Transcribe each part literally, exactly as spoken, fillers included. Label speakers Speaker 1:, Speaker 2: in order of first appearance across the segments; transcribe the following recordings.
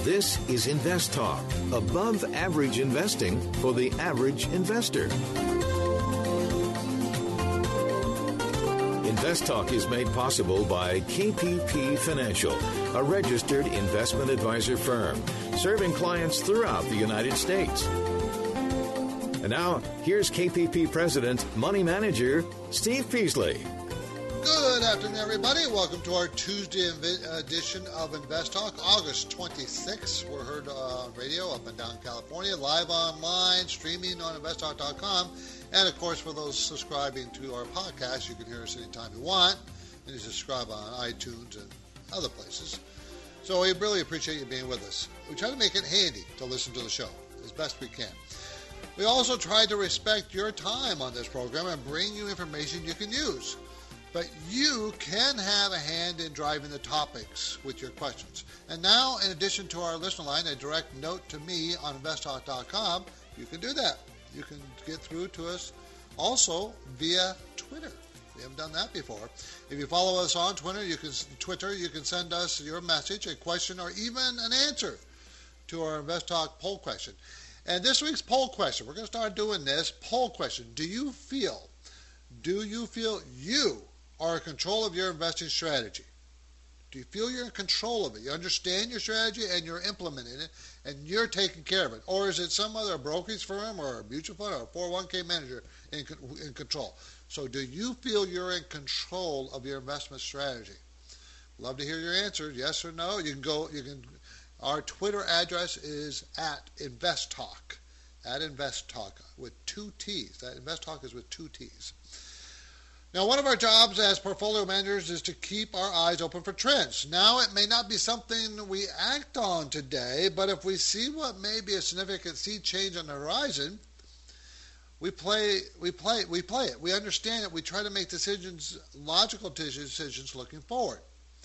Speaker 1: This is Invest Talk, above average investing for the average investor. Invest Talk is made possible by K P P Financial, a registered investment advisor firm serving clients throughout the United States. And now, here's K P P President, Money Manager, Steve Peasley.
Speaker 2: Good afternoon, everybody. Welcome to our Tuesday edition of Invest Talk, August twenty-sixth. We're heard on radio up and down California, live online, streaming on invest talk dot com. And, of course, for those subscribing to our podcast, you can hear us anytime you want. And you subscribe on iTunes and other places. So we really appreciate you being with us. We try to make it handy to listen to the show as best we can. We also try to respect your time on this program and bring you information you can use. But you can have a hand in driving the topics with your questions. And now, in addition to our listener line, a direct note to me on invest talk dot com, you can do that. You can get through to us also via Twitter. We haven't done that before. If you follow us on Twitter, you can Twitter, you can send us your message, a question, or even an answer to our Invest Talk poll question. And this week's poll question, we're going to start doing this poll question. Do you feel, do you feel you are in control of your investing strategy? Do you feel you're in control of it? You understand your strategy and you're implementing it and you're taking care of it? Or is it some other brokerage firm or a mutual fund or a four oh one k manager in, in control? So do you feel you're in control of your investment strategy? Love to hear your answer, yes or no. You can go, you can, our Twitter address is at InvestTalk, at InvestTalk with two T's. That InvestTalk is with two T's. Now, one of our jobs as portfolio managers is to keep our eyes open for trends. Now, it may not be something we act on today, but if we see what may be a significant sea change on the horizon, we play, we play, we play it. We understand it. We try to make decisions, logical decisions, looking forward.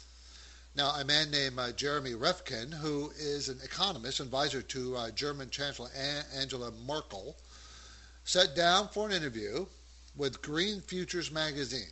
Speaker 2: Now, a man named uh, Jeremy Rifkin, who is an economist, advisor to uh, German Chancellor Angela Merkel, sat down for an interview with Green Futures magazine.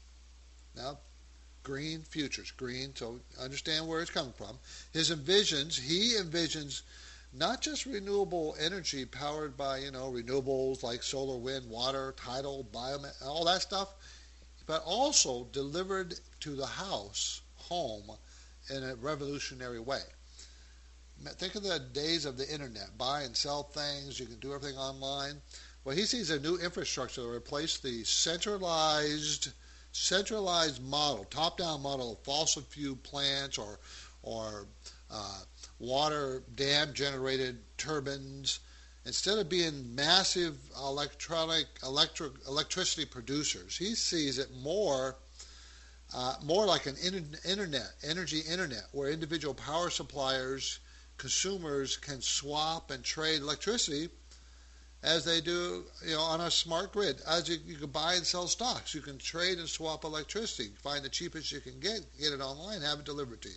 Speaker 2: Now, Green Futures, green, so understand where it's coming from. His envisions, he envisions not just renewable energy powered by, you know, renewables like solar, wind, water, tidal, biomass, all that stuff, but also delivered to the house, home, in a revolutionary way. Think of the days of the internet, buy and sell things, you can do everything online. Well, he sees a new infrastructure to replace the centralized centralized model, top-down model of fossil fuel plants or or uh, water dam-generated turbines. Instead of being massive electronic electric electricity producers, he sees it more uh, more like an internet, energy internet, where individual power suppliers, consumers can swap and trade electricity as they do, you know, on a smart grid. As you, you can buy and sell stocks, you can trade and swap electricity. Find the cheapest you can get, get it online, have it delivered to you.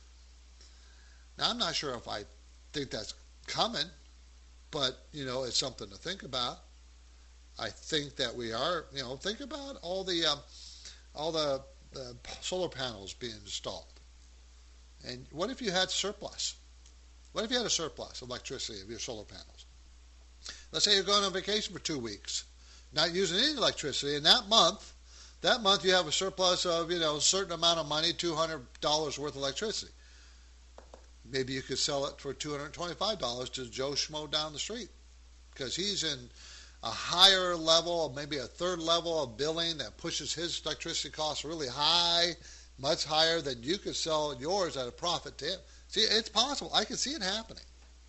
Speaker 2: Now, I'm not sure if I think that's coming, but, you know, it's something to think about. I think that we are, you know, think about all the um, all the, the solar panels being installed. And what if you had surplus? What if you had a surplus of electricity of your solar panels? Let's say you're going on vacation for two weeks, not using any electricity, and that month, that month you have a surplus of, you know, a certain amount of money, two hundred dollars worth of electricity. Maybe you could sell it for two hundred twenty-five dollars to Joe Schmo down the street because he's in a higher level, maybe a third level of billing that pushes his electricity costs really high, much higher than you could sell yours at a profit to him. See, it's possible. I can see it happening.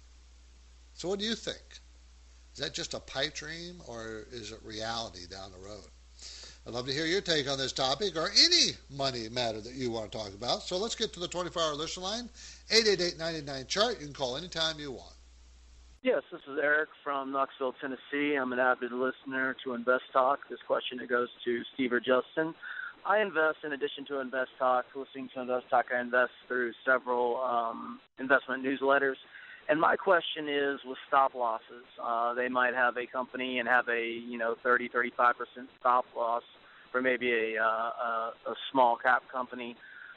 Speaker 2: So what do you think? Is that just a pipe dream, or is it reality down the road? I'd love to hear your take on this topic or any money matter that you want to talk about. So let's get to the twenty-four hour listener line, eight eight eight, nine nine, C H A R T. You can call anytime you want.
Speaker 3: Yes, this is Eric from Knoxville, Tennessee. I'm an avid listener to Invest Talk. This question, it goes to Steve or Justin. I invest, in addition to Invest Talk, listening to Invest Talk, I invest through several um, investment newsletters. And my question is with stop losses. Uh, they might have a company and have a, you know, thirty, thirty-five percent stop loss for maybe a, uh, a, a small cap company.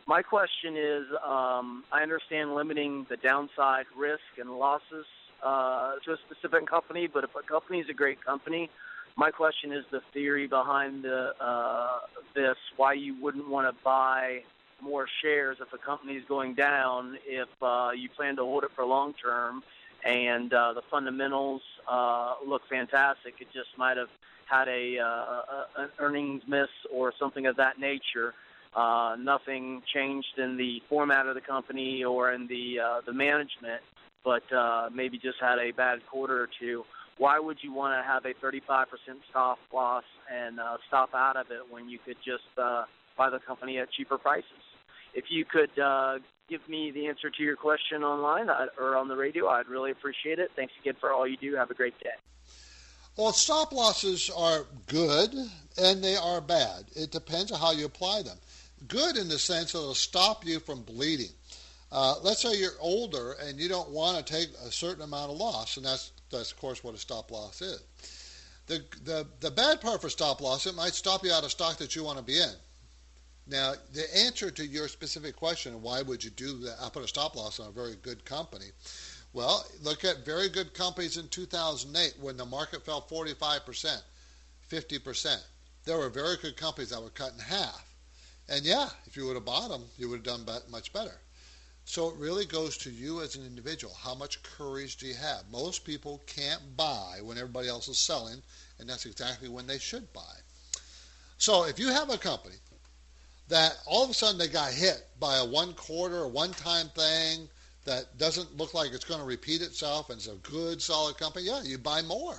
Speaker 3: My question is, um, I understand limiting the downside risk and losses uh, to a specific company, but if a company is a great company, my question is the theory behind the, uh, this, why you wouldn't want to buy more shares if a company is going down if uh, you plan to hold it for long term and uh, the fundamentals uh, look fantastic. It just might have had a, uh, a an earnings miss or something of that nature. Uh, nothing changed in the format of the company or in the uh, the management, but uh, maybe just had a bad quarter or two. Why would you want to have a thirty-five percent stop loss and uh, stop out of it when you could just uh, buy the company at cheaper prices? If you could uh, give me the answer to your question online or on the radio, I'd really appreciate it. Thanks again for all you do. Have a great day.
Speaker 2: Well, stop losses are good and they are bad. It depends on how you apply them. Good in the sense that it'll stop you from bleeding. Uh, let's say you're older and you don't want to take a certain amount of loss, and that's, that's of course, what a stop loss is. The, the, the bad part for stop loss, it might stop you out of stock that you want to be in. Now, the answer to your specific question, why would you do that? I put a stop loss on a very good company. Well, look at very good companies in two thousand eight when the market fell forty-five percent, fifty percent. There were very good companies that were cut in half. And yeah, if you would have bought them, you would have done much better. So it really goes to you as an individual. How much courage do you have? Most people can't buy when everybody else is selling, and that's exactly when they should buy. So if you have a company that all of a sudden they got hit by a one quarter or one time thing that doesn't look like it's going to repeat itself and it's a good solid company, yeah, you buy more.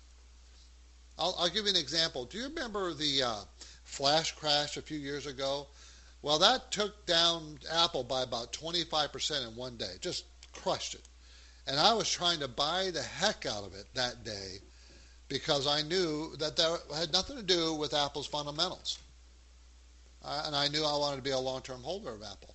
Speaker 2: I'll, I'll give you an example. Do you remember the uh, flash crash a few years ago? Well, that took down Apple by about twenty-five percent in one day, just crushed it. And I was trying to buy the heck out of it that day because I knew that that had nothing to do with Apple's fundamentals. Uh, and I knew I wanted to be a long-term holder of Apple.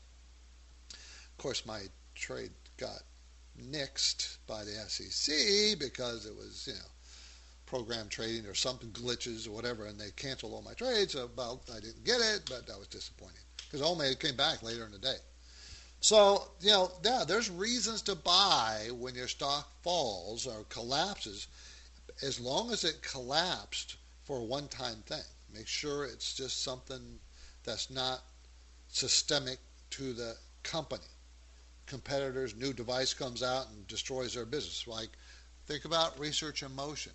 Speaker 2: Of course, my trade got nixed by the S E C because it was, you know, program trading or something, glitches or whatever, and they canceled all my trades. So, well, I didn't get it, but that was disappointing because only it came back later in the day. So, you know, yeah, there's reasons to buy when your stock falls or collapses, as long as it collapsed for a one-time thing. Make sure it's just something that's not systemic to the company. Competitors, new device comes out and destroys their business. Like, think about Research in Motion.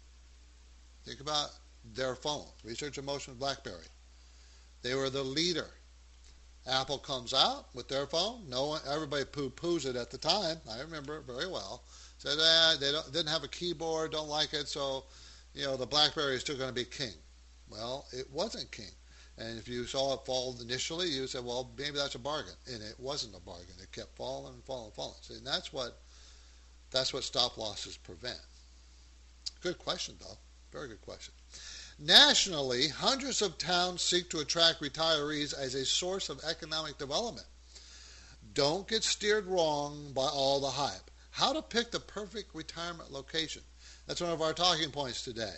Speaker 2: Think about their phone, Research in Motion with BlackBerry. They were the leader. Apple comes out with their phone. No one, everybody poo-poos it at the time. I remember it very well. Said eh, they don't, didn't have a keyboard, don't like it, so you know the BlackBerry is still going to be king. Well, it wasn't king. And if you saw it fall initially, you said, well, maybe that's a bargain. And it wasn't a bargain. It kept falling and falling and falling. See, and that's what that's what stop losses prevent. Good question, though. Very good question. Nationally, hundreds of towns seek to attract retirees as a source of economic development. Don't get steered wrong by all the hype. How to pick the perfect retirement location. That's one of our talking points today.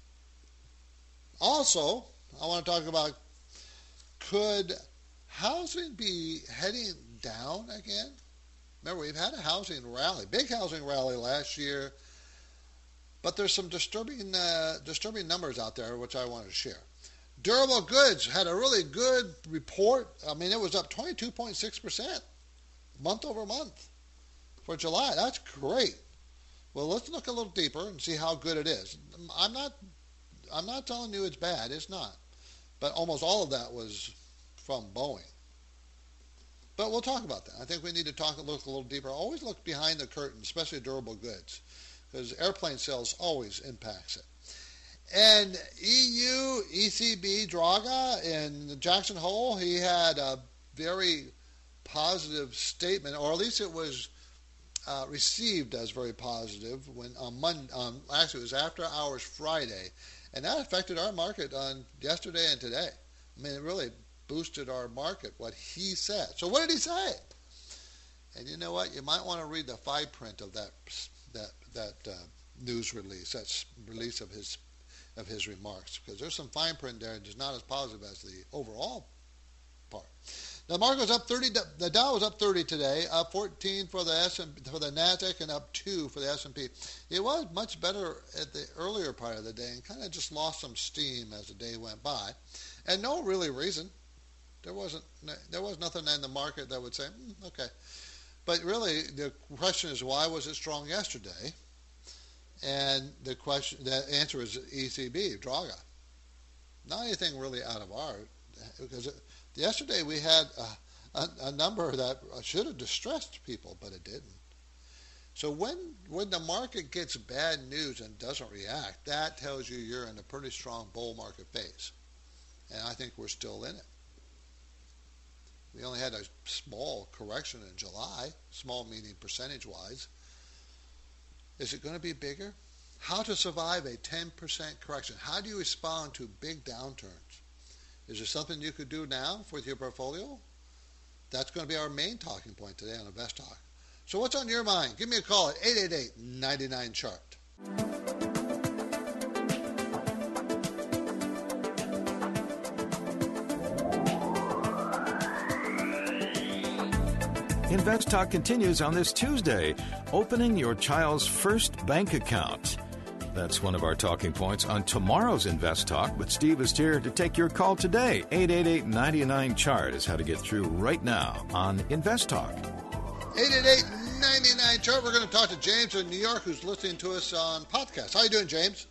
Speaker 2: Also, I want to talk about, could housing be heading down again? Remember, we've had a housing rally, big housing rally last year, but there's some disturbing uh, disturbing numbers out there which I wanted to share. Durable goods had a really good report. I mean, it was up twenty-two point six percent month over month for July. That's great. Well, let's look a little deeper and see how good it is. I'm not I'm not telling you it's bad. It's not. But almost all of that was from Boeing. But we'll talk about that. I think we need to talk look a little deeper. Always look behind the curtain, especially durable goods, because airplane sales always impacts it. And E U, E C B, Draga in Jackson Hole, he had a very positive statement, or at least it was uh, received as very positive when on Monday, um, actually it was after hours Friday, and that affected our market on yesterday and today. I mean, it really boosted our market, what he said. So what did he say? And you know what? You might want to read the fine print of that that that uh, news release, that release of his of his remarks, because there's some fine print there that's not as positive as the overall part. The market was up thirty. The Dow was up thirty today, up fourteen for the S and for the Nasdaq, and up two for the S and P. It was much better at the earlier part of the day, and kind of just lost some steam as the day went by, and no really reason. There wasn't. There was nothing in the market that would say, mm, okay. But really, the question is, why was it strong yesterday? And the question, the answer is E C B, Draga. Not anything really out of art, because it, yesterday we had a, a, a number that should have distressed people, but it didn't. So when when the market gets bad news and doesn't react, that tells you you're in a pretty strong bull market phase. And I think we're still in it. We only had a small correction in July, small meaning percentage-wise. Is it going to be bigger? How to survive a ten percent correction? How do you respond to big downturns? Is there something you could do now with your portfolio? That's going to be our main talking point today on Invest Talk. So what's on your mind? Give me a call at eight eight eight, nine nine, C H A R T.
Speaker 1: Invest Talk continues on this Tuesday, opening your child's first bank account. That's one of our talking points on tomorrow's Invest Talk, but Steve is here to take your call today. eight eight eight, nine nine, C H A R T is how to get through right now on Invest Talk.
Speaker 2: eight eight eight, nine nine, C H A R T. We're going to talk to James in New York, who's listening to us on podcast. How are you doing, James?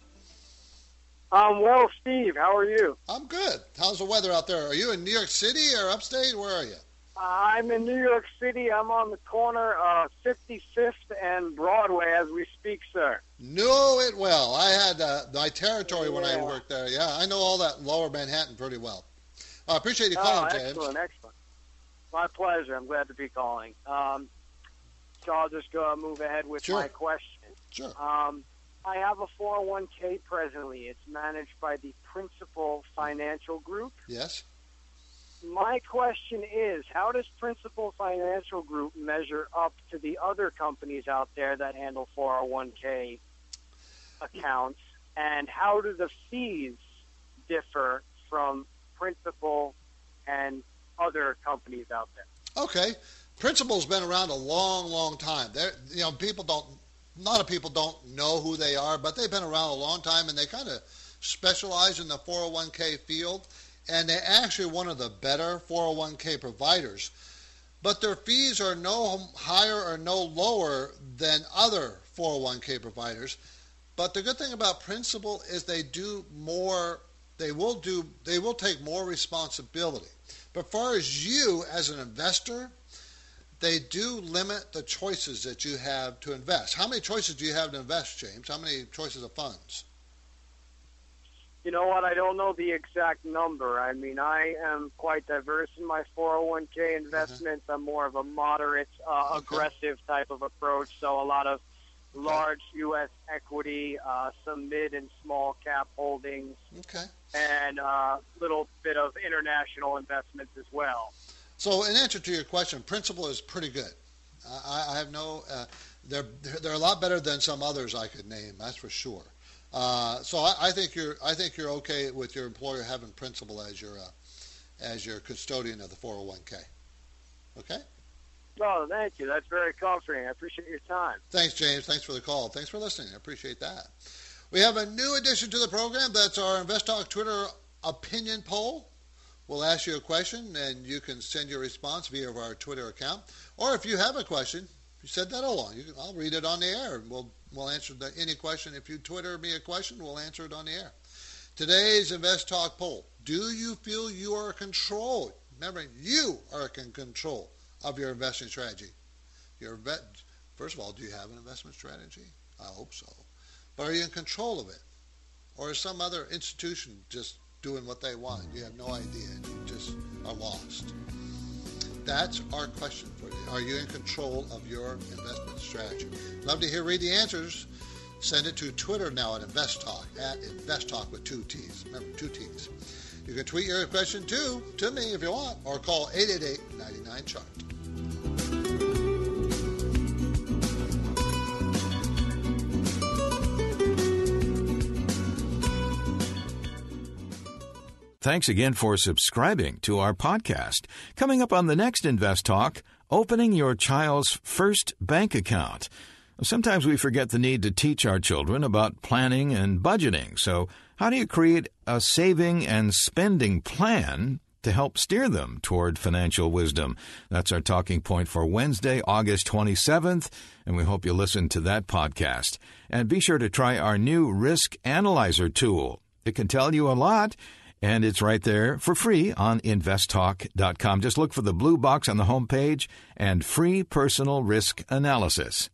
Speaker 4: Um, well, Steve, how are you?
Speaker 2: I'm good. How's the weather out there? Are you in New York City or upstate? Where are you?
Speaker 4: I'm in New York City. I'm on the corner of fifty-fifth and Broadway as we speak, sir.
Speaker 2: Know it well. I had uh, my territory when I
Speaker 4: Yeah.
Speaker 2: worked there. Yeah, I know all that lower Manhattan pretty well. I appreciate you calling,
Speaker 4: oh,
Speaker 2: James.
Speaker 4: excellent, excellent. My pleasure. I'm glad to be calling. Um, so I'll just go move ahead with
Speaker 2: Sure.
Speaker 4: my question.
Speaker 2: Sure.
Speaker 4: Um, I have a four oh one k presently. It's managed by the Principal Financial Group.
Speaker 2: Yes.
Speaker 4: My question is, how does Principal Financial Group measure up to the other companies out there that handle four oh one k accounts, and how do the fees differ from Principal and other companies out there?
Speaker 2: Okay. Principal's been around a long, long time. They're, you know, people don't, a lot of people don't know who they are, but they've been around a long time, and they kind of specialize in the four oh one k field. And they're actually one of the better four oh one k providers. But their fees are no higher or no lower than other four oh one k providers. But the good thing about Principal is they do more, they will do, they will take more responsibility. But as far as you as an investor, they do limit the choices that you have to invest. How many choices do you have to invest, James? How many choices of funds?
Speaker 4: You know what? I don't know the exact number. I mean, I am quite diverse in my four oh one k investments. I'm more of a moderate, uh,
Speaker 2: Okay.
Speaker 4: aggressive type of approach. So a lot of large U S equity, uh, some mid and small cap holdings,
Speaker 2: Okay.
Speaker 4: and a uh, little bit of international investments as well.
Speaker 2: So in answer to your question, Principal is pretty good. I, I have no, uh, they're, they're a lot better than some others I could name, that's for sure. Uh, so I, I think you're I think you're okay with your employer having Principal as your uh, as your custodian of the four oh one k. Okay?
Speaker 4: Oh, thank you. That's very comforting. I appreciate your time.
Speaker 2: Thanks, James. Thanks for the call. Thanks for listening. I appreciate that. We have a new addition to the program. That's our Invest Talk Twitter opinion poll. We'll ask you a question, and you can send your response via our Twitter account. Or if you have a question, you said that along. You can, I'll read it on the air, and we'll we'll answer the, any question. If you Twitter me a question, we'll answer it on the air. Today's Invest Talk poll: do you feel you are in control? Remember, you are in control of your investing strategy. Your first of all, do you have an investment strategy? I hope so. But are you in control of it, or is some other institution just doing what they want? You have no idea, and you just are lost. That's our question for you. Are you in control of your investment strategy? Love to hear read the answers. Send it to Twitter now at InvestTalk, at InvestTalk with two T's. Remember, two T's. You can tweet your question too to me if you want, or call eight eight eight, nine nine, C H A R T.
Speaker 1: Thanks again for subscribing to our podcast. Coming up on the next Invest Talk, opening your child's first bank account. Sometimes we forget the need to teach our children about planning and budgeting. So how do you create a saving and spending plan to help steer them toward financial wisdom? That's our talking point for Wednesday, August twenty-seventh, and we hope you listen to that podcast. And be sure to try our new Risk Analyzer tool. It can tell you a lot, and it's right there for free on invest talk dot com. Just look for the blue box on the homepage and free personal risk analysis.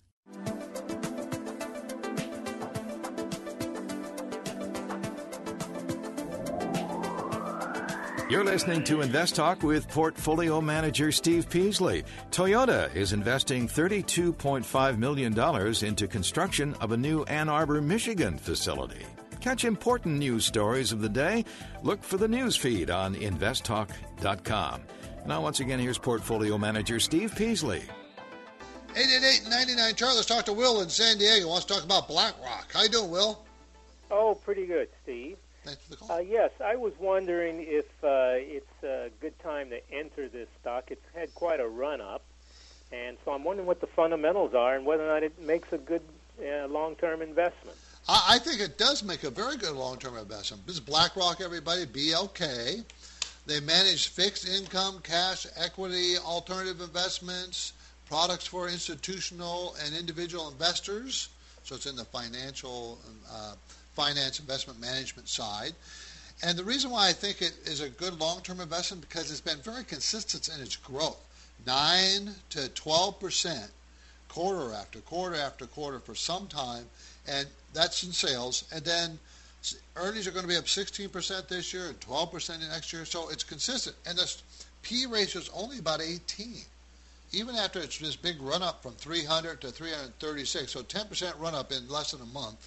Speaker 1: You're listening to Invest Talk with Portfolio Manager Steve Peasley. Toyota is investing thirty-two point five million dollars into construction of a new Ann Arbor, Michigan facility. Catch important news stories of the day. Look for the news feed on invest talk dot com. Now, once again, here's Portfolio Manager Steve Peasley.
Speaker 2: eight eight eight, nine nine, Charlie. Let's talk to Will in San Diego. Wants to talk about BlackRock. How you doing, Will?
Speaker 5: Oh, pretty good, Steve.
Speaker 2: Thanks for the call.
Speaker 5: Uh, yes, I was wondering if uh, it's a good time to enter this stock. It's had quite a run-up, and so I'm wondering what the fundamentals are and whether or not it makes a good uh, long-term investment.
Speaker 2: I think it does make a very good long-term investment. This is BlackRock, everybody, B L K. They manage fixed income, cash, equity, alternative investments, products for institutional and individual investors. So it's in the financial, uh, finance investment management side. And the reason why I think it is a good long-term investment because it's been very consistent in its growth, nine to twelve percent, quarter after quarter after quarter for some time. And that's in sales. And then earnings are going to be up sixteen percent this year and twelve percent next year. So it's consistent. And this P ratio is only about eighteen. Even after it's this big run up from three hundred to three hundred thirty-six. So ten percent run up in less than a month.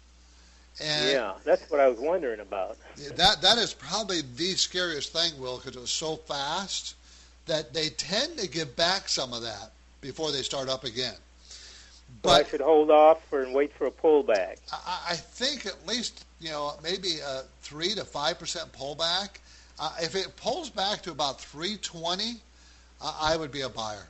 Speaker 2: And
Speaker 5: yeah, that's what I was wondering about.
Speaker 2: that That is probably the scariest thing, Will, because it was so fast that they tend to give back some of that before they start up again.
Speaker 5: But so I should hold off for and wait for a pullback.
Speaker 2: I, I think at least, you know, maybe a three to five percent pullback. Uh, if it pulls back to about three twenty, uh, I would be a buyer.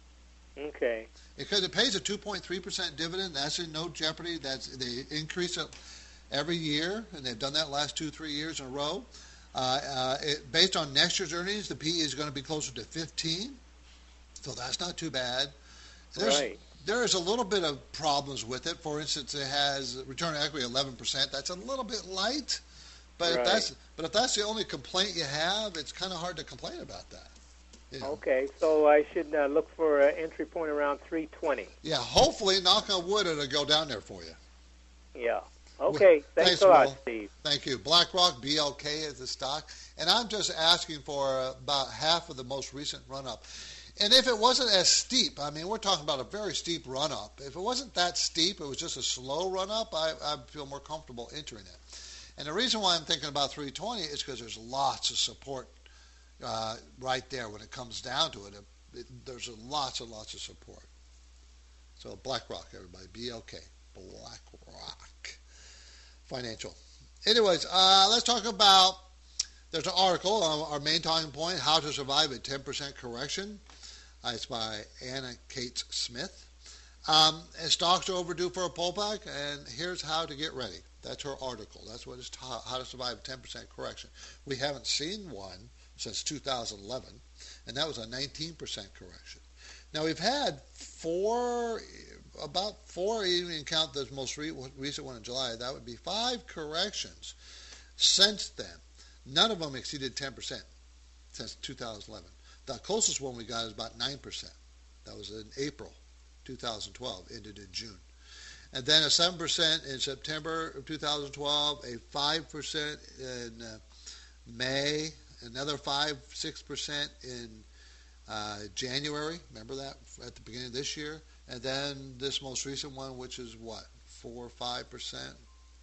Speaker 5: Okay.
Speaker 2: Because it pays a two point three percent dividend. That's in no jeopardy. That's they increase it every year, and they've done that last two, three years in a row. Uh, uh, it, based on next year's earnings, the P E is going to be closer to fifteen, so that's not too bad. There's,
Speaker 5: right.
Speaker 2: There is a little bit of problems with it. For instance, it has return on equity eleven percent. That's a little bit light, but
Speaker 5: right.
Speaker 2: if that's but if that's the only complaint you have, it's kind of hard to complain about that. You know?
Speaker 5: Okay, so I should uh, look for an entry point around three twenty.
Speaker 2: Yeah, hopefully, knock on wood, it'll go down there for you.
Speaker 5: Yeah. Okay, thanks,
Speaker 2: thanks
Speaker 5: a lot,
Speaker 2: Will.
Speaker 5: Steve.
Speaker 2: Thank you. BlackRock, B L K is the stock, and I'm just asking for about half of the most recent run-up. And if it wasn't as steep, I mean, we're talking about a very steep run-up. If it wasn't that steep, it was just a slow run-up, I, I feel more comfortable entering it. And the reason why I'm thinking about three twenty is because there's lots of support uh, right there when it comes down to it. it, it there's lots and lots of support. So BlackRock, everybody, B L K, BlackRock Financial. Anyways, uh, let's talk about, there's an article on our main talking point, How to Survive a ten percent Correction. Uh, it's by Anna Kate Smith. Um, and stocks are overdue for a pullback, and here's how to get ready. That's her article. That's what it's ta- how to survive a ten percent correction. We haven't seen one since two thousand eleven, and that was a nineteen percent correction. Now, we've had four, about four, even count the most re- recent one in July, that would be five corrections since then. None of them exceeded ten percent since two thousand eleven. The closest one we got is about nine percent. That was in April two thousand twelve, ended in June. And then a seven percent in September of two thousand twelve, a five percent in uh, May, another five, six percent in uh, January. Remember that at the beginning of this year? And then this most recent one, which is what, four or five percent?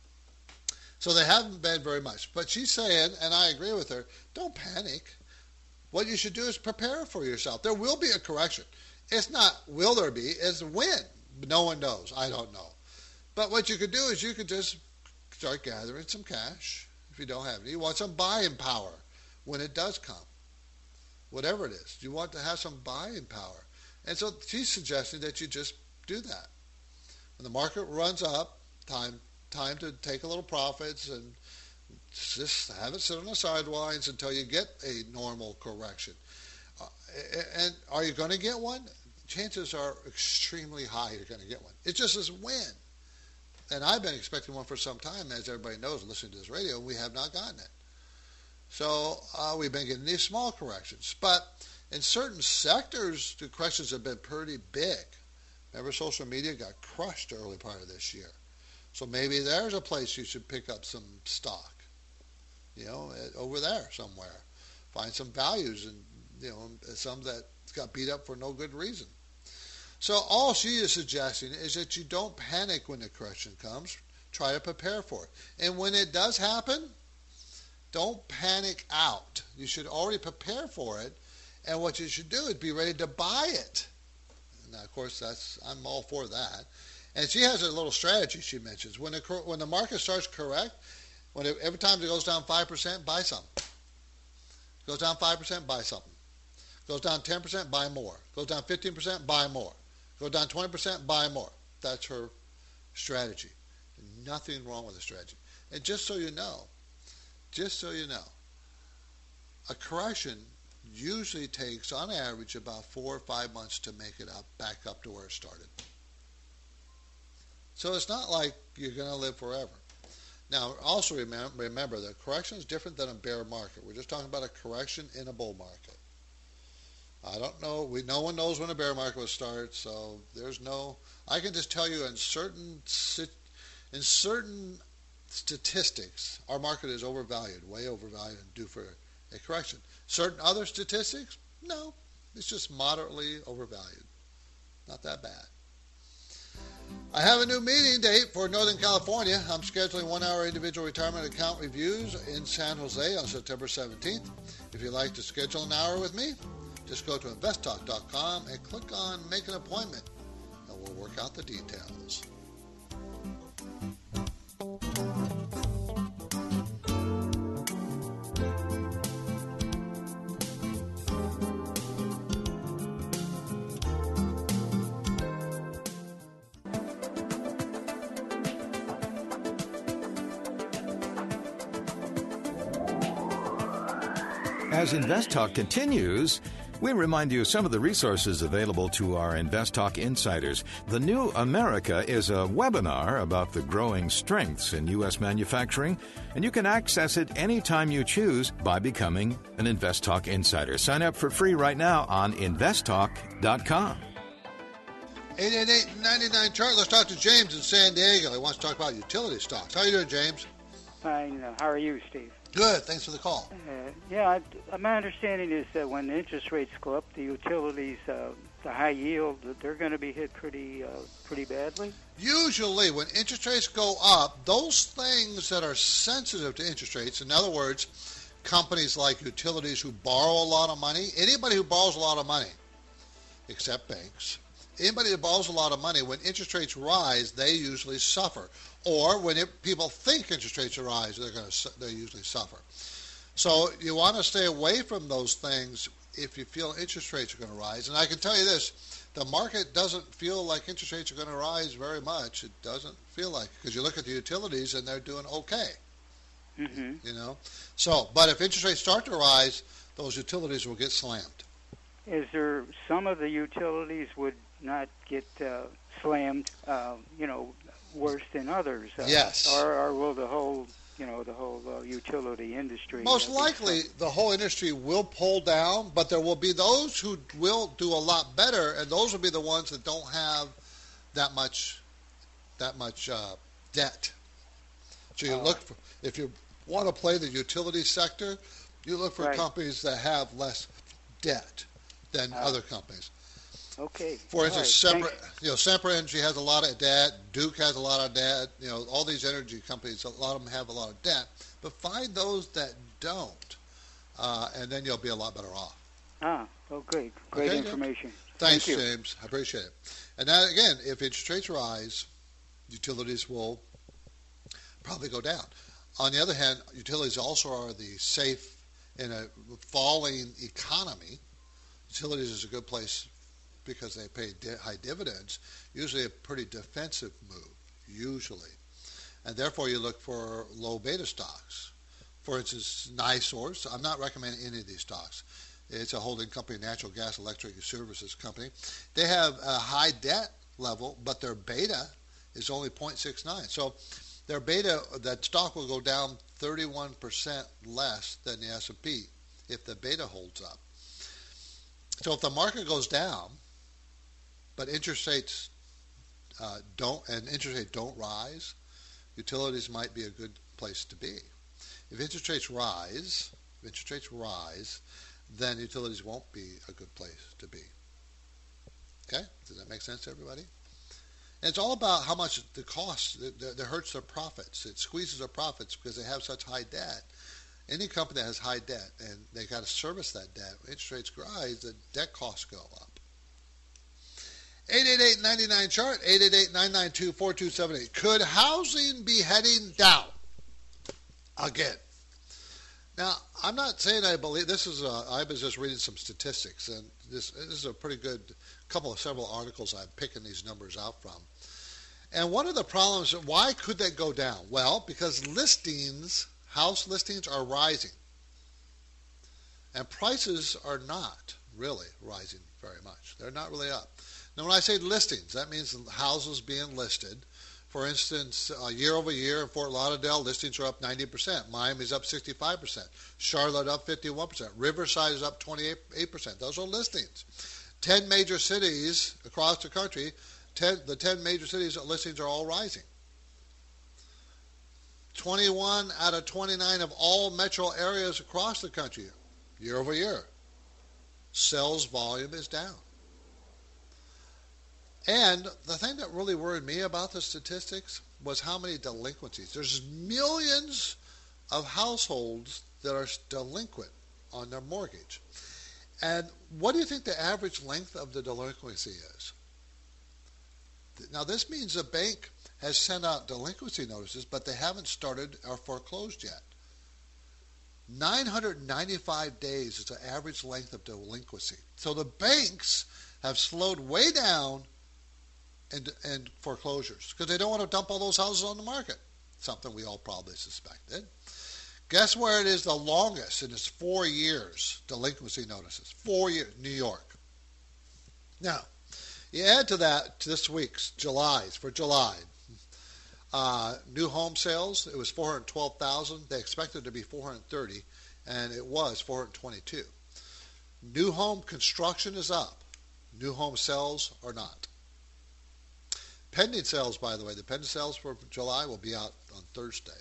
Speaker 2: So they haven't been very much. But she's saying, and I agree with her, don't panic. What you should do is prepare for yourself. There will be a correction. It's not will there be, it's when. No one knows. I don't know. But what you could do is you could just start gathering some cash. If you don't have any. You want some buying power when it does come, whatever it is. You want to have some buying power. And so she's suggesting that you just do that. When the market runs up, time time to take a little profits and just have it sit on the sidelines until you get a normal correction. Uh, and are you going to get one? Chances are extremely high you're going to get one. It just is when. And I've been expecting one for some time, as everybody knows, listening to this radio, and we have not gotten it. So uh, we've been getting these small corrections. But in certain sectors, the corrections have been pretty big. Remember, social media got crushed early part of this year. So maybe there's a place you should pick up some stock, you know, over there somewhere. Find some values and, you know, some that got beat up for no good reason. So all she is suggesting is that you don't panic when the correction comes. Try to prepare for it. And when it does happen, don't panic out. You should already prepare for it. And what you should do is be ready to buy it. Now, of course, that's I'm all for that. And she has a little strategy she mentions. When the, when the market starts correct, when it, every time it goes down five percent, buy something. Goes down five percent, buy something. Goes down ten percent, buy more. Goes down fifteen percent, buy more. Goes down twenty percent, buy more. That's her strategy. Nothing wrong with the strategy. And just so you know, just so you know, a correction usually takes, on average, about four or five months to make it up back up to where it started. So it's not like you're going to live forever. Now, also remember, remember that correction is different than a bear market. We're just talking about a correction in a bull market. I don't know. We no one knows when a bear market will start, so there's no. I can just tell you in certain in certain statistics, our market is overvalued, way overvalued, and due for a correction. Certain other statistics, no, it's just moderately overvalued. Not that bad. I have a new meeting date for Northern California. I'm scheduling one-hour individual retirement account reviews in San Jose on September seventeenth. If you'd like to schedule an hour with me, just go to invest talk dot com and click on Make an Appointment, and we'll work out the details.
Speaker 1: As Invest Talk continues, we remind you of some of the resources available to our Invest Talk insiders. The New America is a webinar about the growing strengths in U S manufacturing, and you can access it anytime you choose by becoming an Invest Talk insider. Sign up for free right now on invest talk dot com.
Speaker 2: eight eight eight, nine nine, chart. Let's talk to James in San Diego. He wants to talk about utility stocks. How are you doing, James?
Speaker 6: Fine. Uh, how are you, Steve?
Speaker 2: Good. Thanks for the call.
Speaker 6: Uh, yeah, I, my understanding is that when the interest rates go up, the utilities, uh, the high yield, they're going to be hit pretty, uh, pretty badly.
Speaker 2: Usually, when interest rates go up, those things that are sensitive to interest rates, in other words, companies like utilities who borrow a lot of money, anybody who borrows a lot of money, except banks, anybody that borrows a lot of money, when interest rates rise, they usually suffer. Or when it, people think interest rates will rise, they're going to they usually suffer. So you want to stay away from those things if you feel interest rates are going to rise. And I can tell you this, the market doesn't feel like interest rates are going to rise very much. It doesn't feel like it, because you look at the utilities and they're doing okay.
Speaker 6: Mm-hmm.
Speaker 2: You know, so but if interest rates start to rise, those utilities will get slammed.
Speaker 6: Is there some of the utilities would not get uh, slammed? Uh, you know. Worse than others, uh,
Speaker 2: yes,
Speaker 6: or, or will the whole, you know, the whole uh, utility industry?
Speaker 2: Most
Speaker 6: uh,
Speaker 2: likely, the whole industry will pull down, but there will be those who will do a lot better, and those will be the ones that don't have that much, that much uh, debt. So you uh, look for, if you want to play the utility sector, you look for
Speaker 6: right.
Speaker 2: companies that have less debt than uh, other companies.
Speaker 6: Okay.
Speaker 2: For instance,
Speaker 6: right.
Speaker 2: Sempra, you know, Sempra Energy has a lot of debt. Duke has a lot of debt. You know, all these energy companies, a lot of them have a lot of debt. But find those that don't, uh, and then you'll be a lot better off.
Speaker 6: Ah, oh, great, great
Speaker 2: okay,
Speaker 6: information.
Speaker 2: James? Thanks,
Speaker 6: Thank
Speaker 2: James. I appreciate it. And now again, if interest rates rise, utilities will probably go down. On the other hand, utilities also are the safe in a falling economy. Utilities is a good place because they pay di- high dividends, usually a pretty defensive move, usually. And therefore you look for low beta stocks. For instance, NiSource, I'm not recommending any of these stocks. It's a holding company, natural gas, electric services company. They have a high debt level, but their beta is only zero point six nine. So their beta, that stock will go down thirty-one percent less than the S and P if the beta holds up. So if the market goes down, but interest rates uh, don't, and interest rates don't rise, utilities might be a good place to be. If interest rates rise, if interest rates rise, then utilities won't be a good place to be. Okay? Does that make sense to everybody? And it's all about how much the cost, that hurts their profits. It squeezes their profits because they have such high debt. Any company that has high debt and they got to service that debt, interest rates rise, the debt costs go up. eight eight eight, nine nine, chart, eight eight eight, nine nine two, four two seven eight. Could housing be heading down again? Now, I'm not saying I believe, this is, a, I was just reading some statistics, and this, this is a pretty good couple of several articles I'm picking these numbers out from. And one of the problems, why could they go down? Well, because listings, house listings are rising. And prices are not really rising very much. They're not really up. Now, when I say listings, that means houses being listed. For instance, uh, year over year in Fort Lauderdale, listings are up ninety percent. Miami's up sixty-five percent. Charlotte up fifty-one percent. Riverside is up twenty-eight percent. Those are listings. Ten major cities across the country, ten, the ten major cities listings are all rising. twenty-one out of twenty-nine of all metro areas across the country, year over year, sales volume is down. And the thing that really worried me about the statistics was how many delinquencies. There's millions of households that are delinquent on their mortgage. And what do you think the average length of the delinquency is? Now, this means the bank has sent out delinquency notices, but they haven't started or foreclosed yet. nine hundred ninety-five days is the average length of delinquency. So the banks have slowed way down And, and foreclosures because they don't want to dump all those houses on the market. Something we all probably suspected. Guess where it is the longest? And it's four years delinquency notices. Four years, New York. Now, you add to that to this week's July's for July. Uh, new home sales, it was four hundred twelve thousand. They expected it to be four hundred thirty, and it was four hundred twenty-two. New home construction is up. New home sales are not. Pending sales, by the way, the pending sales for July will be out on Thursday.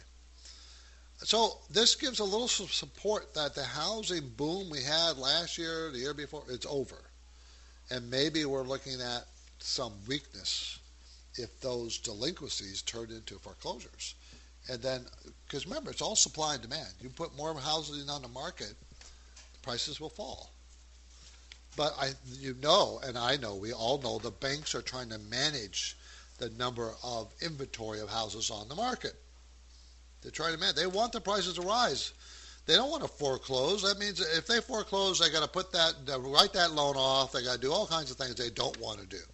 Speaker 2: So this gives a little support that the housing boom we had last year, the year before, it's over. And maybe we're looking at some weakness if those delinquencies turn into foreclosures. And then, because remember, it's all supply and demand. You put more housing on the market, prices will fall. But I, you know, and I know, we all know, the banks are trying to manage the number of inventory of houses on the market. They're trying to manage. They want the prices to rise. They don't want to foreclose. That means if they foreclose, they got to put that, write that loan off. They got to do all kinds of things they don't want to do.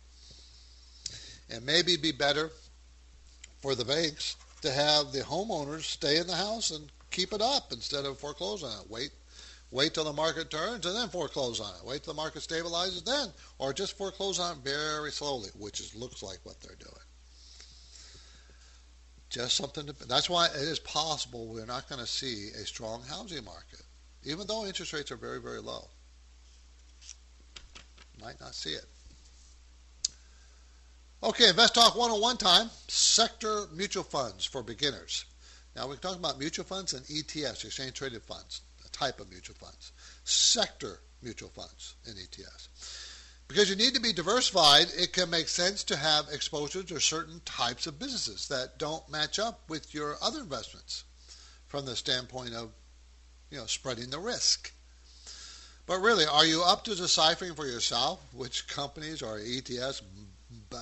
Speaker 2: And maybe it'd be better for the banks to have the homeowners stay in the house and keep it up instead of foreclose on it. Wait, wait till the market turns and then foreclose on it. Wait till the market stabilizes then, or just foreclose on it very slowly, which is, looks like what they're doing. Just something to, that's why it is possible we're not going to see a strong housing market, even though interest rates are very, very low. Might not see it. Okay, Invest Talk one oh one time, sector mutual funds for beginners. Now we're talking about mutual funds and E T Fs, exchange traded funds, a type of mutual funds. Sector mutual funds and E T Fs. Because you need to be diversified, it can make sense to have exposure to certain types of businesses that don't match up with your other investments from the standpoint of, you know, spreading the risk. But really, are you up to deciphering for yourself which companies or E T Fs,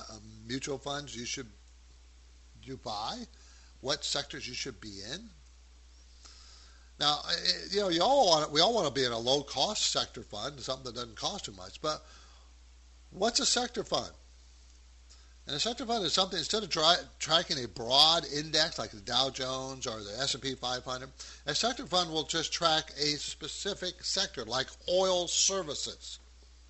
Speaker 2: mutual funds you should you buy, what sectors you should be in? Now, you know, you all want we all want to be in a low-cost sector fund, something that doesn't cost too much. But what's a sector fund? And a sector fund is something, instead of try, tracking a broad index like the Dow Jones or the S and P five hundred, a sector fund will just track a specific sector like oil services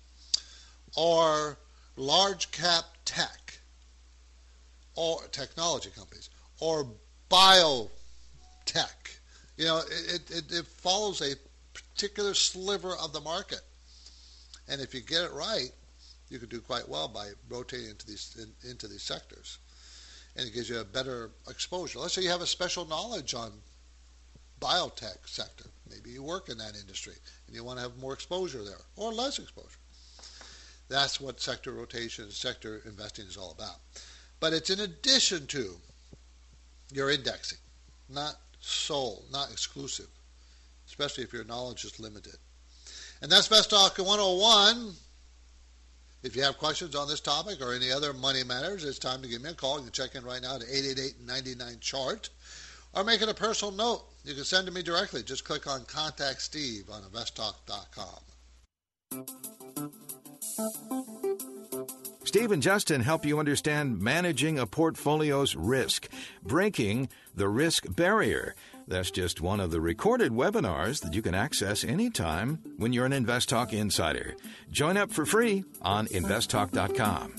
Speaker 2: or large cap tech or technology companies or biotech. You know, it, it, it follows a particular sliver of the market. And if you get it right, you can do quite well by rotating into these in, into these sectors, and it gives you a better exposure. Let's say you have a special knowledge on biotech sector. Maybe you work in that industry and you want to have more exposure there or less exposure. That's what sector rotation, sector investing is all about. But it's in addition to your indexing, not sole, not exclusive, especially if your knowledge is limited. And that's Best Talk one oh one. If you have questions on this topic or any other money matters, it's time to give me a call. You can check in right now to eight eight eight, nine nine, chart or make it a personal note. You can send to me directly. Just click on Contact Steve on invest talk dot com.
Speaker 1: Steve and Justin help you understand managing a portfolio's risk, breaking the risk barrier. That's just one of the recorded webinars that you can access anytime when you're an Invest Talk Insider. Join up for free on invest talk dot com.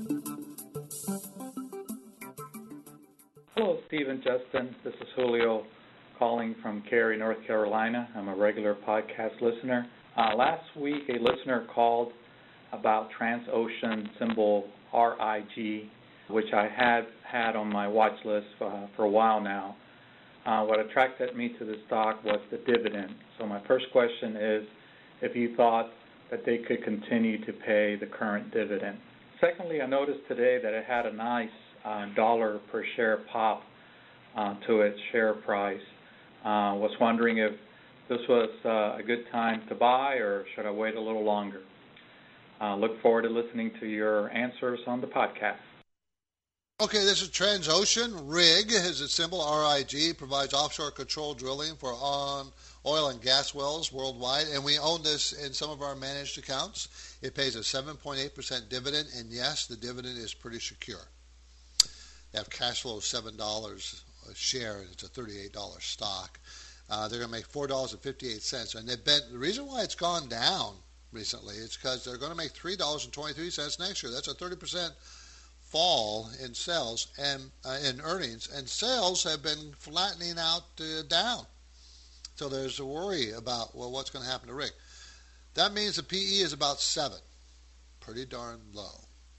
Speaker 7: Hello, Steve and Justin. This is Julio calling from Cary, North Carolina. I'm a regular podcast listener. Uh, last week, a listener called about Transocean symbol R I G, which I had had on my watch list uh, for a while now. Uh, what attracted me to the stock was the dividend. So my first question is if you thought that they could continue to pay the current dividend. Secondly, I noticed today that it had a nice uh, dollar per share pop uh, to its share price. I uh, was wondering if this was uh, a good time to buy or should I wait a little longer? Uh, look forward to listening to your answers on the podcast.
Speaker 2: Okay, this is Transocean. Rig is its symbol, R I G, provides offshore control drilling for on oil and gas wells worldwide, and we own this in some of our managed accounts. It pays a seven point eight percent dividend, and yes, the dividend is pretty secure. They have cash flow of seven dollars a share, and it's a thirty-eight dollars stock. Uh, they're going to make four dollars and fifty-eight cents, and they've been, the reason why it's gone down recently is because they're going to make three dollars and twenty-three cents next year. That's a thirty percent fall in sales and uh, in earnings, and sales have been flattening out uh, down. So there's a worry about, well, what's going to happen to Rig. That means the P E is about seven, pretty darn low.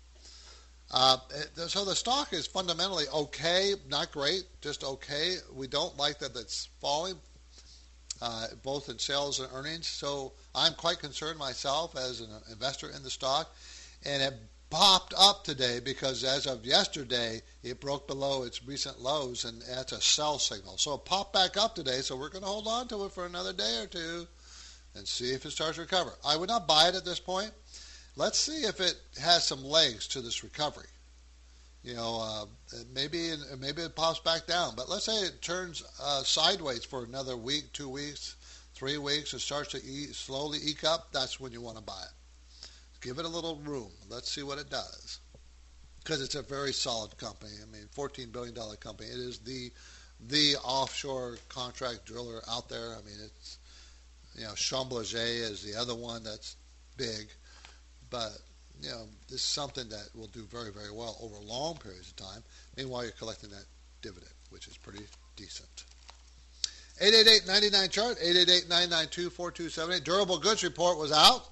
Speaker 2: Uh, so the stock is fundamentally okay, not great, just okay. We don't like that it's falling, uh, both in sales and earnings. So I'm quite concerned myself as an investor in the stock, and it popped up today because as of yesterday, it broke below its recent lows, and that's a sell signal. So it popped back up today, so we're going to hold on to it for another day or two and see if it starts to recover. I would not buy it at this point. Let's see if it has some legs to this recovery. You know, uh, maybe maybe it pops back down, but let's say it turns uh, sideways for another week, two weeks, three weeks, and starts to e- slowly eke up. That's when you want to buy it. Give it a little room. Let's see what it does. Because it's a very solid company. I mean, fourteen billion dollars company. It is the the offshore contract driller out there. I mean, it's, you know, Schlumberger is the other one that's big. But, you know, this is something that will do very, very well over long periods of time. Meanwhile, you're collecting that dividend, which is pretty decent. eight eight eight, nine nine, chart, eight eight eight, nine nine two, four two seven eight. Durable goods report was out.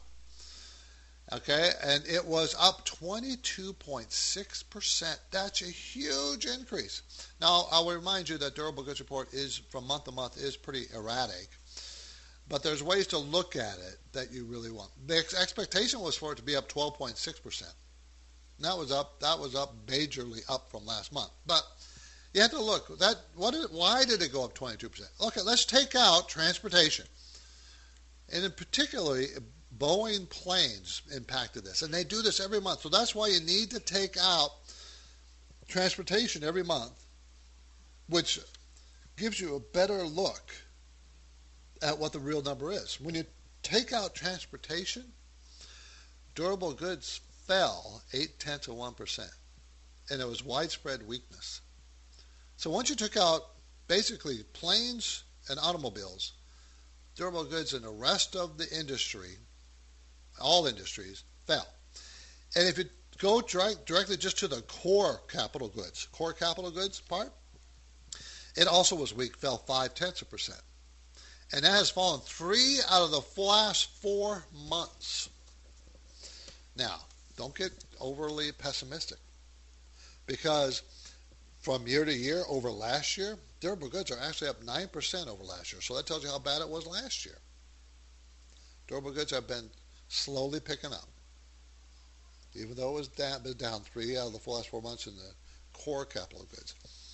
Speaker 2: Okay, and it was up twenty-two point six percent. That's a huge increase. Now, I will remind you that durable goods report is, from month to month, is pretty erratic. But there's ways to look at it that you really want. The ex- expectation was for it to be up twelve point six percent. That was up. That was up majorly up from last month. But you have to look. That what? Did, why did it go up twenty-two percent? Okay, let's take out transportation, and in particularly Boeing planes impacted this, and they do this every month. So that's why you need to take out transportation every month, which gives you a better look at what the real number is. When you take out transportation, durable goods fell eight-tenths of one percent, and it was widespread weakness. So once you took out basically planes and automobiles, durable goods and the rest of the industry, all industries, fell. And if you go direct, directly just to the core capital goods, core capital goods part, it also was weak, fell five-tenths of a percent. And that has fallen three out of the last four months. Now, don't get overly pessimistic, because from year to year over last year, durable goods are actually up nine percent over last year. So that tells you how bad it was last year. Durable goods have been slowly picking up, even though it was down, been down three out of the last four months in the core capital goods.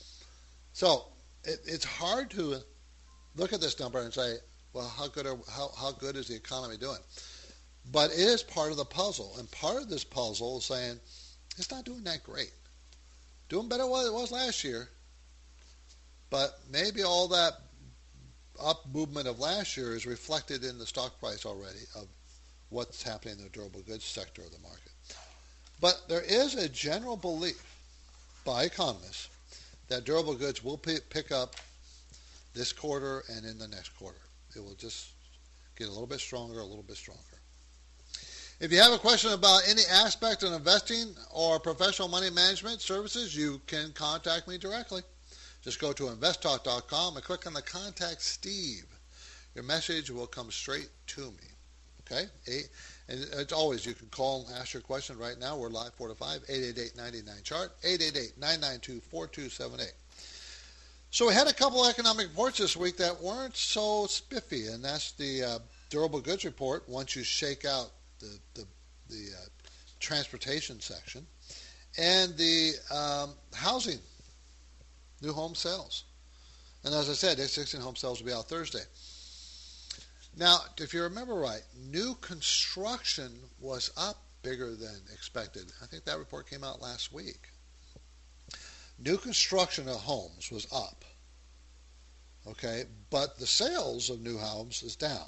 Speaker 2: So it, it's hard to look at this number and say, well, how good are, how, how good is the economy doing? But it is part of the puzzle, and part of this puzzle is saying it's not doing that great. Doing better than it was last year, but maybe all that up movement of last year is reflected in the stock price already of what's happening in the durable goods sector of the market. But there is a general belief by economists that durable goods will p- pick up this quarter and in the next quarter. It will just get a little bit stronger, a little bit stronger. If you have a question about any aspect of investing or professional money management services, you can contact me directly. Just go to invest talk dot com and click on the Contact Steve. Your message will come straight to me. Okay? Eight, and as always, you can call and ask your question right now. We're live four to five, eight eight eight, nine nine, C H A R T, eight eight eight, nine nine two, four two seven eight. So we had a couple of economic reports this week that weren't so spiffy, and that's the uh, durable goods report, once you shake out the the, the uh, transportation section, and the um, housing, new home sales. And as I said, existing home sales will be out Thursday. Now, if you remember right, new construction was up bigger than expected. I think that report came out last week. New construction of homes was up, okay, but the sales of new homes is down.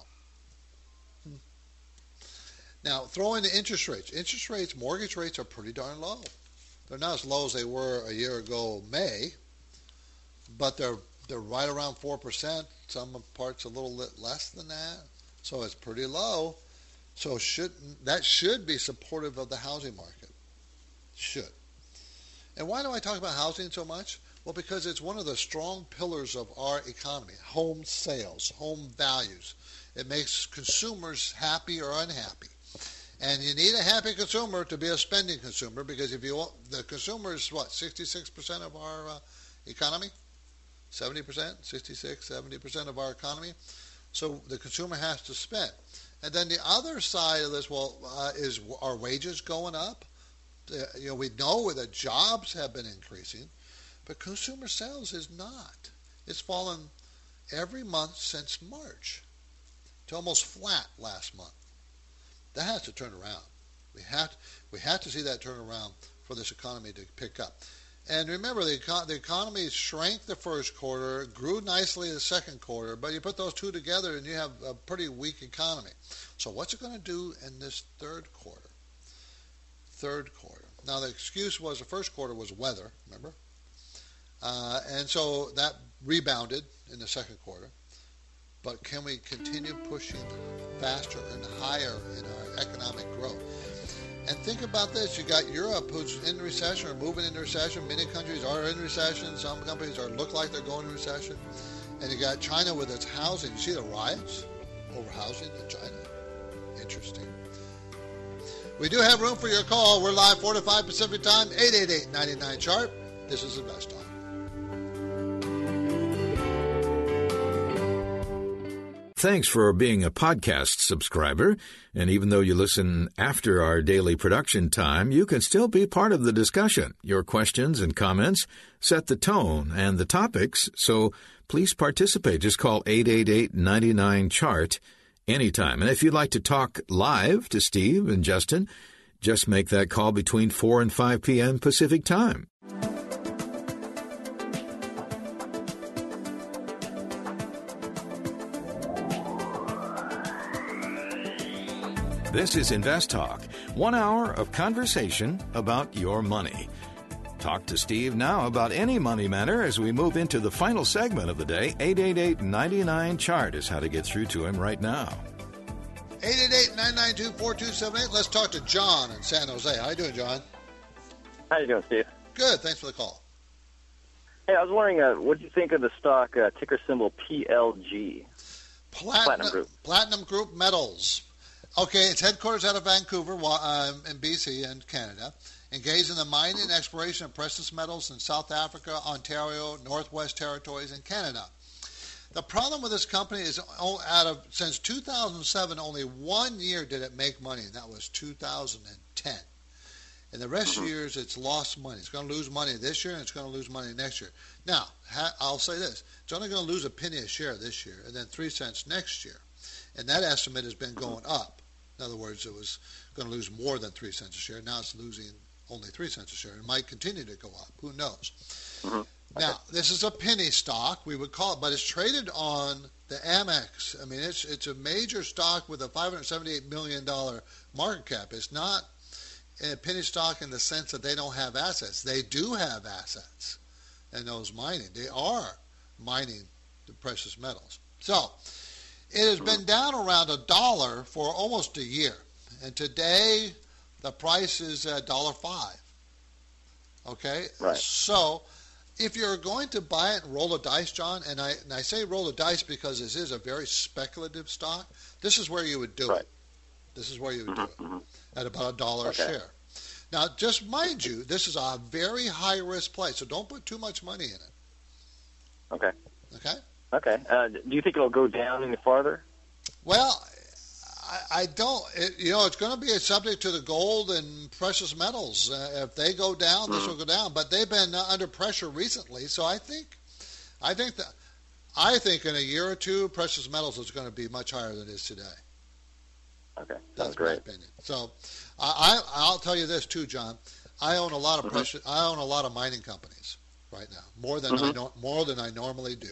Speaker 2: Now, throw in the interest rates. Interest rates, mortgage rates are pretty darn low. They're not as low as they were a year ago, May, but they're they're right around four percent. Some parts a little bit less than that. So it's pretty low. So should that should be supportive of the housing market. Should. And why do I talk about housing so much? Well, because it's one of the strong pillars of our economy. Home sales, home values. It makes consumers happy or unhappy. And you need a happy consumer to be a spending consumer, because if you want, the consumer is what, sixty-six percent of our uh, economy? seventy percent, sixty-six, seventy percent of our economy. So the consumer has to spend. And then the other side of this, well, uh, is our wages going up? Uh, you know, we know that jobs have been increasing, but consumer sales is not. It's fallen every month since March to almost flat last month. That has to turn around. We have to, we have to see that turn around for this economy to pick up. And remember, the, econ- the economy shrank the first quarter, grew nicely the second quarter, but you put those two together and you have a pretty weak economy. So what's it going to do in this third quarter? Third quarter. Now, the excuse was the first quarter was weather, remember? Uh, and so that rebounded in the second quarter. But can we continue pushing faster and higher in our economic growth? And think about this. You got Europe, who's in recession or moving into recession. Many countries are in recession. Some companies are look like they're going into recession. And you got China with its housing. You see the riots over housing in China? Interesting. We do have room for your call. We're live four to five Pacific Time, eight eight eight, nine nine, C H A R T. This is Invest Talk.
Speaker 1: Thanks for being a podcast subscriber. And even though you listen after our daily production time, you can still be part of the discussion. Your questions and comments set the tone and the topics, so please participate. Just call eight eight eight, nine nine, C H A R T anytime. And if you'd like to talk live to Steve and Justin, just make that call between four and five p.m. Pacific Time. This is Invest Talk, one hour of conversation about your money. Talk to Steve now about any money matter as we move into the final segment of the day. eight eight eight, nine nine, C H A R T is how to get through to him right now.
Speaker 2: eight eight eight, nine nine two, four two seven eight. Let's talk to John in San Jose. How you doing, John?
Speaker 8: How you doing, Steve?
Speaker 2: Good. Thanks for the call.
Speaker 8: Hey, I was wondering, uh, what do you think of the stock uh, ticker symbol P L G?
Speaker 2: Platinum,
Speaker 8: Platinum Group.
Speaker 2: Platinum Group Metals. Okay, its headquarters out of Vancouver um, in B C and Canada. Engaged in the mining and exploration of precious metals in South Africa, Ontario, Northwest Territories, and Canada. The problem with this company is out of since two thousand seven, only one year did it make money, and that was two thousand ten. In the rest mm-hmm. of the years, it's lost money. It's going to lose money this year, and it's going to lose money next year. Now, ha- I'll say this. It's only going to lose a penny a share this year, and then three cents next year. And that estimate has been going up. In other words, it was going to lose more than three cents a share. Now it's losing only three cents a share. It might continue to go up. Who knows?
Speaker 8: Mm-hmm. Okay.
Speaker 2: Now, this is a penny stock, we would call it, but it's traded on the Amex. I mean, it's it's a major stock with a five hundred seventy-eight million dollars market cap. It's not a penny stock in the sense that they don't have assets. They do have assets in those mining. They are mining the precious metals. So it has been down around a dollar for almost a year. And today the price is a dollar five. Okay?
Speaker 8: Right.
Speaker 2: So if you're going to buy it and roll the dice, John, and I and I say roll the dice because this is a very speculative stock, this is where you would do
Speaker 8: right.
Speaker 2: it. This is where you would
Speaker 8: mm-hmm,
Speaker 2: do it,
Speaker 8: mm-hmm.
Speaker 2: at about a dollar
Speaker 8: okay.
Speaker 2: a share. Now, just mind you, this is a very high-risk play, so don't put too much money in it.
Speaker 8: Okay.
Speaker 2: Okay?
Speaker 8: Okay. Uh, do you think it'll go down any farther?
Speaker 2: Well, I, I don't. It, you know, it's going to be subject to the gold and precious metals. Uh, if they go down, this
Speaker 8: mm-hmm.
Speaker 2: will go down. But they've been uh, under pressure recently, so I think, I think that, I think in a year or two, precious metals is going to be much higher than it is today.
Speaker 8: Okay,
Speaker 2: that's
Speaker 8: sounds great.
Speaker 2: my opinion. So, I, I I'll tell you this too, John. I own a lot of
Speaker 8: mm-hmm.
Speaker 2: precious. I own a lot of mining companies right now, more than
Speaker 8: mm-hmm.
Speaker 2: I no, more than I normally do.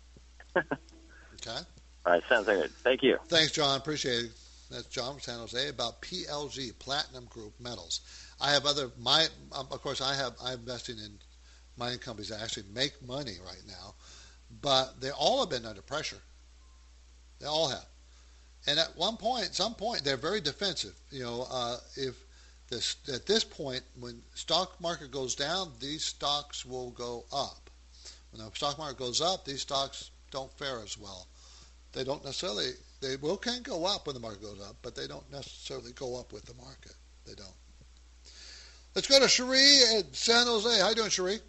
Speaker 2: Okay.
Speaker 8: All right, sounds good. Thank you.
Speaker 2: Thanks, John. Appreciate it. That's John from San Jose about P L G, Platinum Group Metals. I have other my um, of course I have I'm investing in mining companies that actually make money right now, but they all have been under pressure. They all have. And at one point, some point, they're very defensive. You know, uh, if this at this point, when stock market goes down, these stocks will go up. When the stock market goes up, these stocks don't fare as well. They don't necessarily. They will can go up when the market goes up, but they don't necessarily go up with the market. They don't. Let's go to Cherie at San Jose. How you doing, Cherie?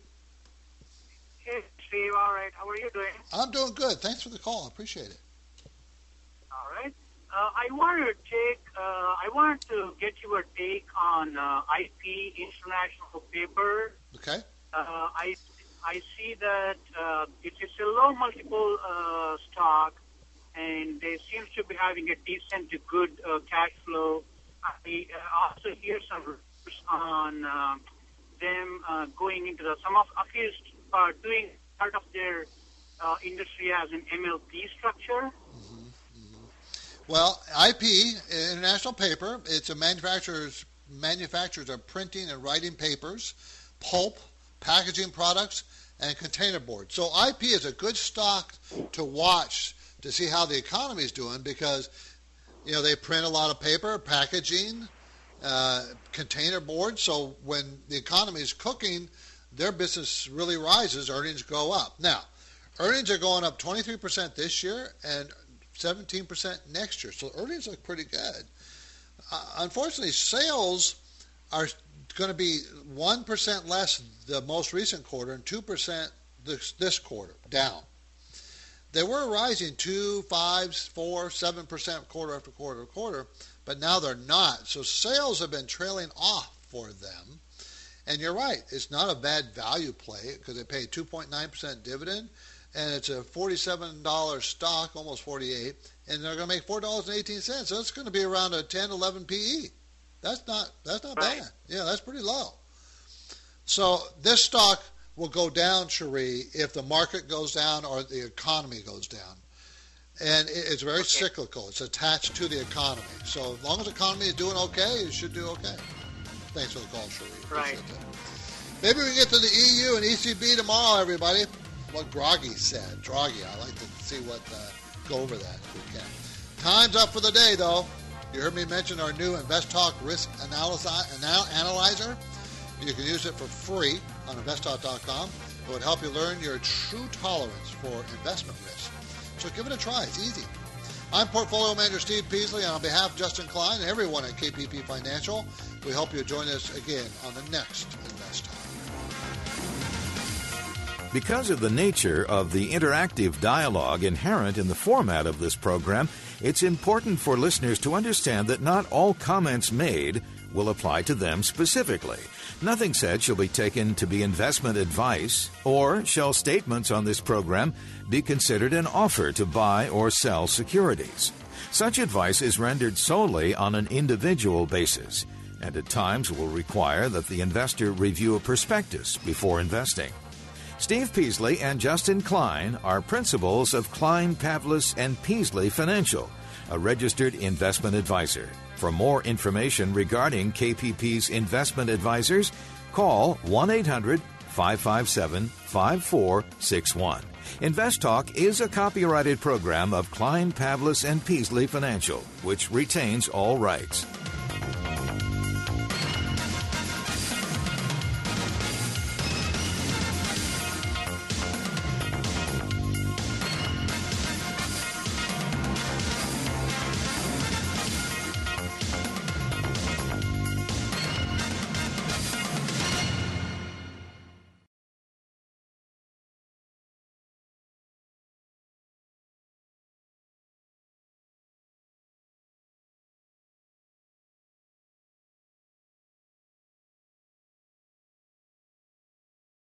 Speaker 9: Hey, Steve. All right. How are you doing?
Speaker 2: I'm doing good. Thanks for the call. I appreciate it.
Speaker 9: All right. Uh, I wanted to take. Uh, I wanted to get your take on uh, I P International Paper.
Speaker 2: Okay.
Speaker 9: Uh, I I see that uh, it is a low multiple uh, stock, and they seem to be having a decent to good uh, cash flow. I uh, also hear some rumors on uh, them uh, going into the some of at least uh, doing part of their uh, industry as an M L P structure.
Speaker 2: Mm-hmm. Well, I P, International Paper, it's a manufacturer's manufacturers of printing and writing papers, pulp, packaging products, and container board. So I P is a good stock to watch to see how the economy is doing because, you know, they print a lot of paper, packaging, uh, container board. So when the economy is cooking, their business really rises, earnings go up. Now, earnings are going up twenty-three percent this year and seventeen percent next year. So earnings look pretty good. Uh, unfortunately, sales are going to be one percent less the most recent quarter and two percent this, this quarter, down. They were rising two, five, four, seven percent quarter after quarter after quarter, but now they're not. So sales have been trailing off for them. And you're right, it's not a bad value play because they pay two point nine percent dividend, and it's a forty-seven dollars stock, almost forty-eight, and they're going to make four dollars and eighteen cents. So it's going to be around a ten, eleven P E. That's not that's not
Speaker 9: right.
Speaker 2: bad. Yeah, that's pretty low. So this stock will go down, Cherie, if the market goes down or the economy goes down. And it's very
Speaker 4: Okay.
Speaker 2: cyclical. It's attached to the economy. So as long as the economy is doing okay, it should do okay. Thanks for the call, Sheree.
Speaker 4: Right.
Speaker 2: Appreciate that. Maybe we can get to the E U and E C B tomorrow, everybody. What Draghi said. Draghi, I like to see what, uh, go over that if we can. Time's up for the day, though. You heard me mention our new InvestTalk Risk Analysi- Anal- Analyzer. You can use it for free on invest talk dot com. It would help you learn your true tolerance for investment risk. So give it a try. It's easy. I'm Portfolio Manager Steve Peasley, and on behalf of Justin Klein and everyone at K P P Financial, we hope you join us again on the next Invest Talk.
Speaker 1: Because of the nature of the interactive dialogue inherent in the format of this program, it's important for listeners to understand that not all comments made will apply to them specifically. Nothing said shall be taken to be investment advice, or shall statements on this program be considered an offer to buy or sell securities. Such advice is rendered solely on an individual basis, and at times will require that the investor review a prospectus before investing. Steve Peasley and Justin Klein are principals of Klein, Pavlis and Peasley Financial, a registered investment advisor. For more information regarding K P P's investment advisors, call one eight hundred five five seven five four six one. Invest Talk is a copyrighted program of Klein, Pavlis and Peasley Financial, which retains all rights.